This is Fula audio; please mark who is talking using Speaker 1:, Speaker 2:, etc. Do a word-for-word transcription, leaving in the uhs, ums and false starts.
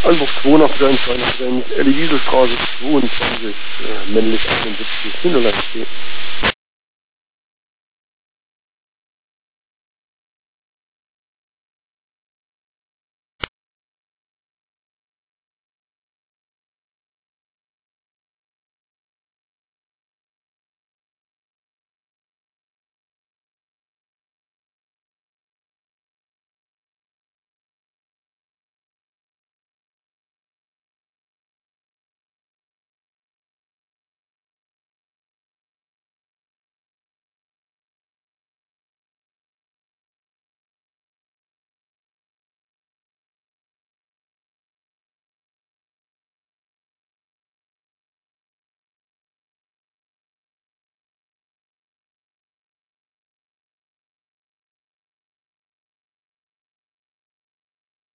Speaker 1: Altenburg zwei nach dreiundzwanzig, Ellie-Wiesel-Straße zweiundzwanzig, äh, männlich einundsiebzig, Hinterlandstedt.